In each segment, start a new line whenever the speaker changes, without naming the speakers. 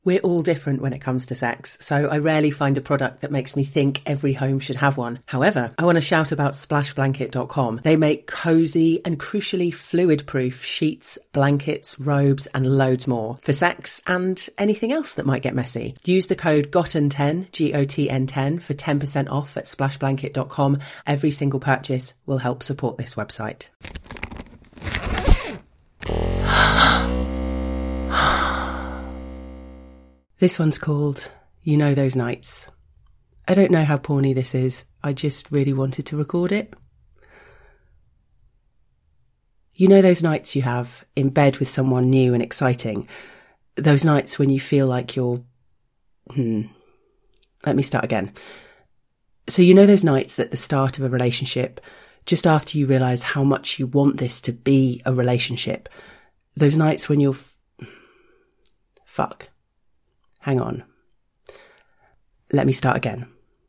We're all different when it comes to sex, so I rarely find a product that makes me think every home should have one. However, I want to shout about splashblanket.com. They make cozy and crucially fluid-proof sheets, blankets, robes and loads more for sex and anything else that might get messy. Use the code GOTTEN10, GOTN10 for 10% off at splashblanket.com. Every single purchase will help support this website. This one's called You Know Those Nights. I don't know how porny this is. I just really wanted to record it. You know those nights you have in bed with someone new and exciting. Those nights when you feel like you're... Let me start again. So you know those nights at the start of a relationship, just after you realise how much you want this to be a relationship. Those nights when you're... Fuck. Hang on. Let me start again.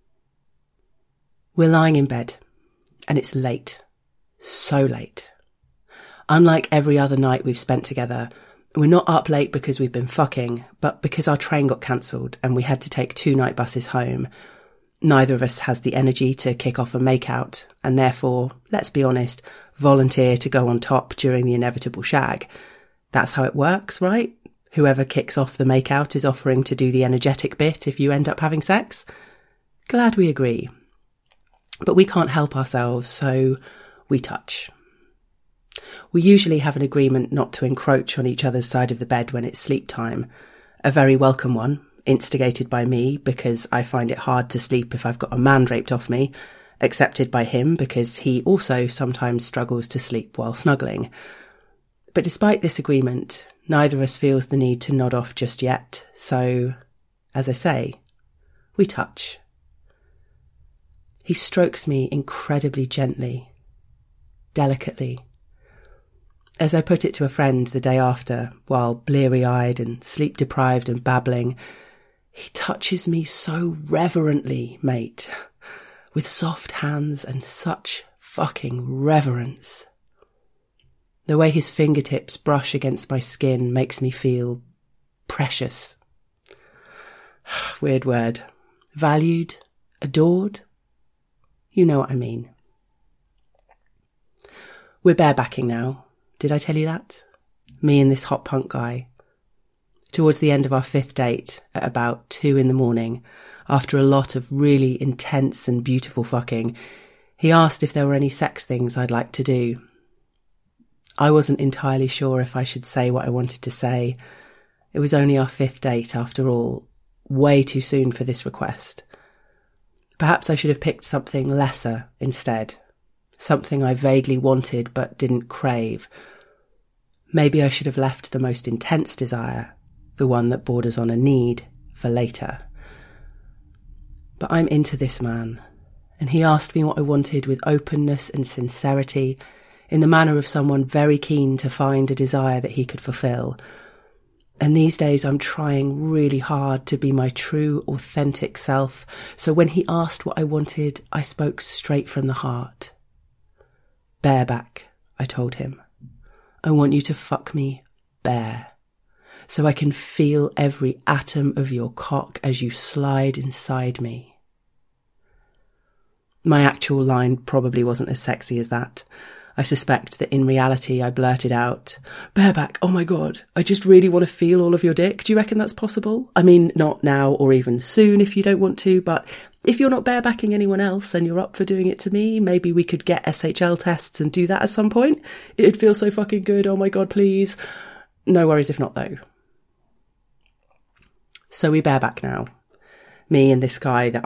We're lying in bed, and it's late. So late. Unlike every other night we've spent together, we're not up late because we've been fucking, but because our train got cancelled and we had to take 2 night buses home. Neither of us has the energy to kick off a make-out, and therefore, let's be honest, volunteer to go on top during the inevitable shag. That's how it works, right? Whoever kicks off the make-out is offering to do the energetic bit if you end up having sex. Glad we agree. But we can't help ourselves, so we touch. We usually have an agreement not to encroach on each other's side of the bed when it's sleep time. A very welcome one, instigated by me because I find it hard to sleep if I've got a man draped off me, accepted by him because he also sometimes struggles to sleep while snuggling. But despite this agreement, neither of us feels the need to nod off just yet, so, as I say, we touch. He strokes me incredibly gently, delicately. As I put it to a friend the day after, while bleary-eyed and sleep-deprived and babbling, he touches me so reverently, mate, with soft hands and such fucking reverence. The way his fingertips brush against my skin makes me feel precious. Weird word. Valued? Adored? You know what I mean. We're barebacking now. Did I tell you that? Me and this hot punk guy. Towards the end of our 5th date, at about 2 a.m, after a lot of really intense and beautiful fucking, he asked if there were any sex things I'd like to do. I wasn't entirely sure if I should say what I wanted to say. It was only our 5th date, after all, way too soon for this request. Perhaps I should have picked something lesser instead, something I vaguely wanted but didn't crave. Maybe I should have left the most intense desire, the one that borders on a need, for later. But I'm into this man, and he asked me what I wanted with openness and sincerity, in the manner of someone very keen to find a desire that he could fulfill. And these days I'm trying really hard to be my true, authentic self, so when he asked what I wanted, I spoke straight from the heart. Bareback, I told him. I want you to fuck me bare, so I can feel every atom of your cock as you slide inside me. My actual line probably wasn't as sexy as that. I suspect that in reality I blurted out, "Bareback, oh my god, I just really want to feel all of your dick. Do you reckon that's possible? I mean, not now or even soon if you don't want to, but if you're not barebacking anyone else and you're up for doing it to me, maybe we could get SHL tests and do that at some point. It'd feel so fucking good, oh my god, please. No worries if not though." So we bareback now. Me and this guy that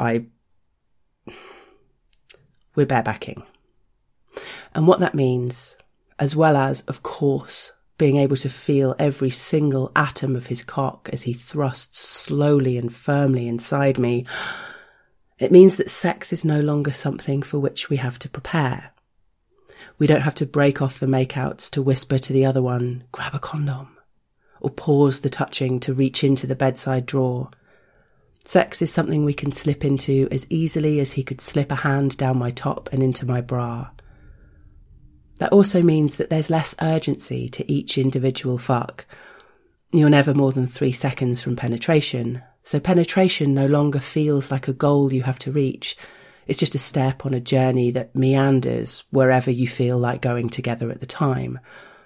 we're barebacking. And what that means, as well as, of course, being able to feel every single atom of his cock as he thrusts slowly and firmly inside me, it means that sex is no longer something for which we have to prepare. We don't have to break off the makeouts to whisper to the other one, "Grab a condom," or pause the touching to reach into the bedside drawer. Sex is something we can slip into as easily as he could slip a hand down my top and into my bra. That also means that there's less urgency to each individual fuck. You're never more than 3 seconds from penetration, so penetration no longer feels like a goal you have to reach. It's just a step on a journey that meanders wherever you feel like going together at the time.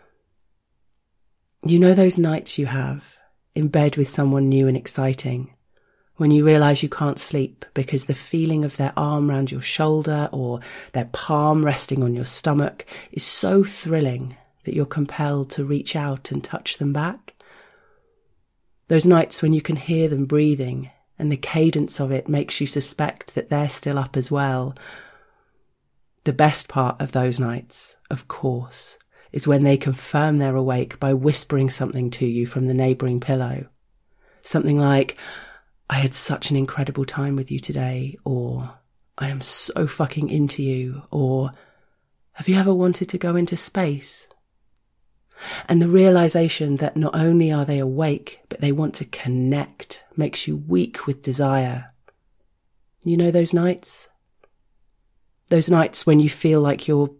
You know those nights you have, in bed with someone new and exciting, when you realise you can't sleep because the feeling of their arm round your shoulder or their palm resting on your stomach is so thrilling that you're compelled to reach out and touch them back? Those nights when you can hear them breathing and the cadence of it makes you suspect that they're still up as well. The best part of those nights, of course, is when they confirm they're awake by whispering something to you from the neighbouring pillow. Something like, "I had such an incredible time with you today," or "I am so fucking into you," or "Have you ever wanted to go into space?" And the realisation that not only are they awake, but they want to connect makes you weak with desire. You know those nights? Those nights when you feel like you're,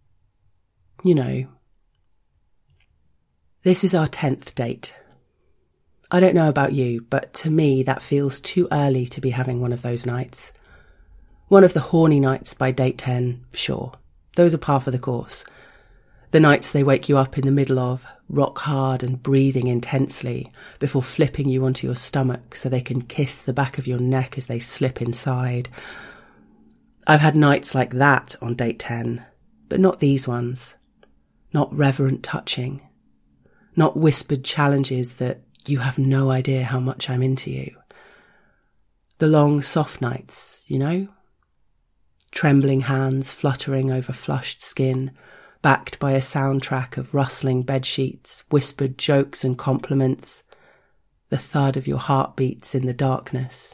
This is our 10th date. I don't know about you, but to me that feels too early to be having one of those nights. One of the horny nights by date 10, sure. Those are par for the course. The nights they wake you up in the middle of, rock hard and breathing intensely, before flipping you onto your stomach so they can kiss the back of your neck as they slip inside. I've had nights like that on date 10, but not these ones. Not reverent touching. Not whispered challenges that you have no idea how much I'm into you. The long, soft nights, Trembling hands fluttering over flushed skin, backed by a soundtrack of rustling bedsheets, whispered jokes and compliments, the thud of your heartbeats in the darkness.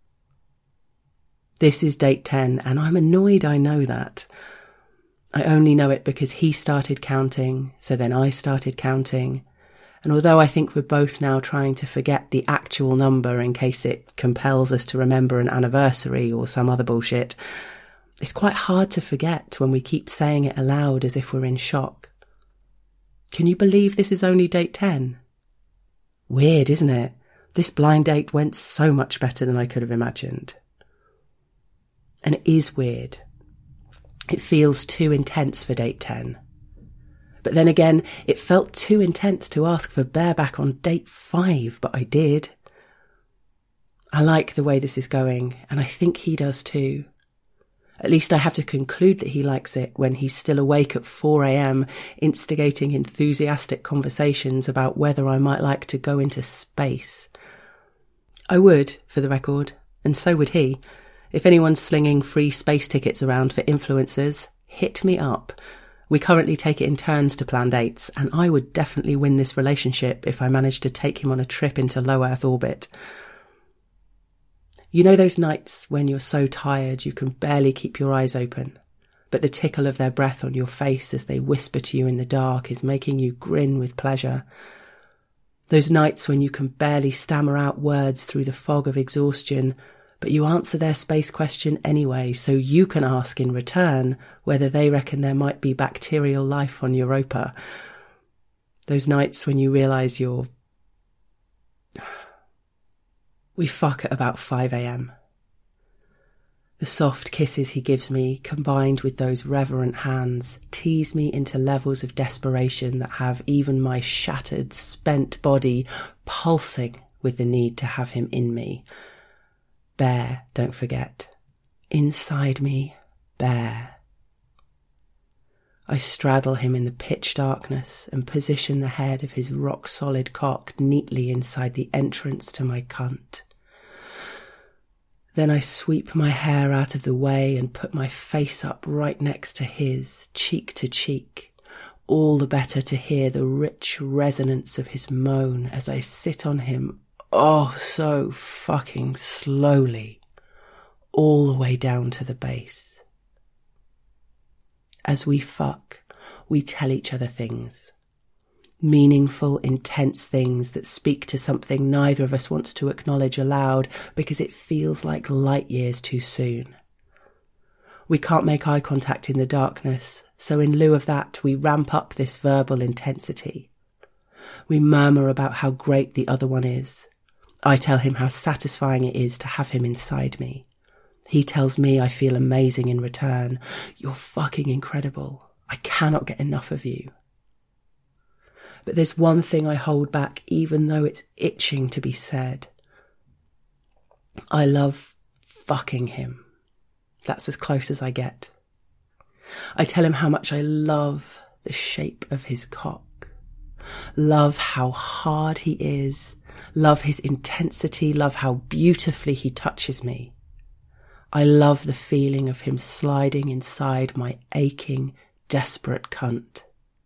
This is date 10, and I'm annoyed I know that. I only know it because he started counting, so then I started counting. And although I think we're both now trying to forget the actual number in case it compels us to remember an anniversary or some other bullshit, it's quite hard to forget when we keep saying it aloud as if we're in shock. Can you believe this is only date 10? Weird, isn't it? This blind date went so much better than I could have imagined. And it is weird. It feels too intense for date 10. But then again, it felt too intense to ask for bareback on date 5, but I did. I like the way this is going, and I think he does too. At least I have to conclude that he likes it when he's still awake at 4 a.m, instigating enthusiastic conversations about whether I might like to go into space. I would, for the record, and so would he. If anyone's slinging free space tickets around for influencers, hit me up. We currently take it in turns to plan dates, and I would definitely win this relationship if I managed to take him on a trip into low Earth orbit. You know those nights when you're so tired you can barely keep your eyes open, but the tickle of their breath on your face as they whisper to you in the dark is making you grin with pleasure. Those nights when you can barely stammer out words through the fog of exhaustion, but you answer their space question anyway so you can ask in return whether they reckon there might be bacterial life on Europa. Those nights when you realise We fuck at about 5 a.m. The soft kisses he gives me, combined with those reverent hands, tease me into levels of desperation that have even my shattered, spent body pulsing with the need to have him in me. Bare, don't forget. Inside me, bare. I straddle him in the pitch darkness and position the head of his rock-solid cock neatly inside the entrance to my cunt. Then I sweep my hair out of the way and put my face up right next to his, cheek to cheek, all the better to hear the rich resonance of his moan as I sit on him, oh, so fucking slowly, all the way down to the base. As we fuck, we tell each other things. Meaningful, intense things that speak to something neither of us wants to acknowledge aloud because it feels like light years too soon. We can't make eye contact in the darkness, so in lieu of that, we ramp up this verbal intensity. We murmur about how great the other one is. I tell him how satisfying it is to have him inside me. He tells me I feel amazing in return. You're fucking incredible. I cannot get enough of you. But there's one thing I hold back, even though it's itching to be said. I love fucking him. That's as close as I get. I tell him how much I love the shape of his cock, love how hard he is, love his intensity, love how beautifully he touches me. I love the feeling of him sliding inside my aching, desperate cunt.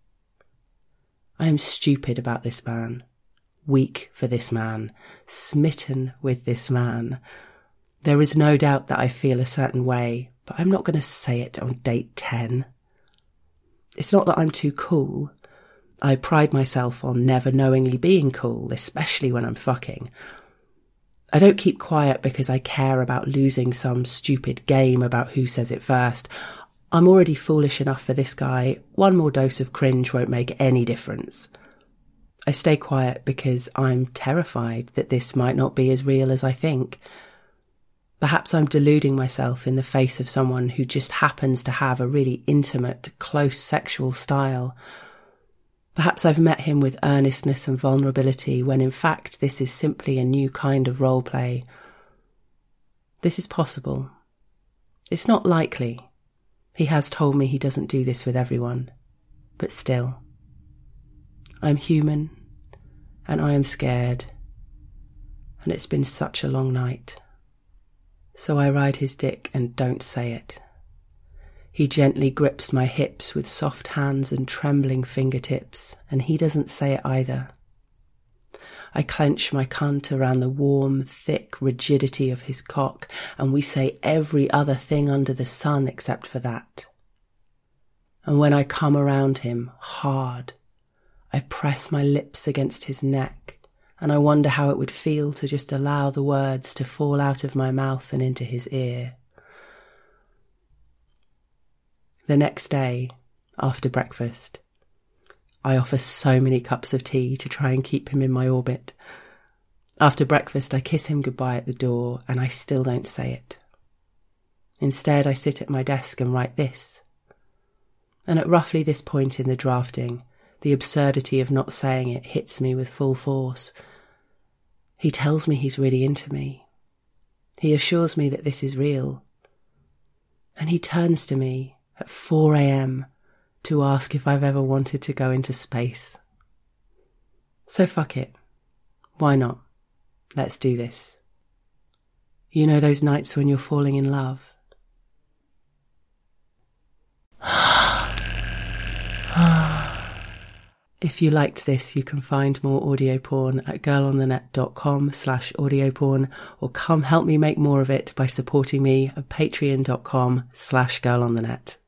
I am stupid about this man, weak for this man, smitten with this man. There is no doubt that I feel a certain way, but I'm not going to say it on date 10. It's not that I'm too cool. I pride myself on never knowingly being cool, especially when I'm fucking. I don't keep quiet because I care about losing some stupid game about who says it first. I'm already foolish enough for this guy. One more dose of cringe won't make any difference. I stay quiet because I'm terrified that this might not be as real as I think. Perhaps I'm deluding myself in the face of someone who just happens to have a really intimate, close sexual style. Perhaps I've met him with earnestness and vulnerability when in fact this is simply a new kind of role play. This is possible. It's not likely. He has told me he doesn't do this with everyone. But still. I'm human, and I am scared, and it's been such a long night. So I ride his dick and don't say it. He gently grips my hips with soft hands and trembling fingertips, and he doesn't say it either. I clench my cunt around the warm, thick rigidity of his cock, and we say every other thing under the sun except for that. And when I come around him, hard, I press my lips against his neck, and I wonder how it would feel to just allow the words to fall out of my mouth and into his ear. The next day, after breakfast, I offer so many cups of tea to try and keep him in my orbit. After breakfast, I kiss him goodbye at the door, and I still don't say it. Instead, I sit at my desk and write this. And at roughly this point in the drafting, the absurdity of not saying it hits me with full force. He tells me he's really into me. He assures me that this is real. And he turns to me at 4 a.m. to ask if I've ever wanted to go into space. So fuck it. Why not? Let's do this. You know those nights when you're falling in love? If you liked this, you can find more audio porn at girlonthenet.com/audio-porn, or come help me make more of it by supporting me at patreon.com/girlonthenet.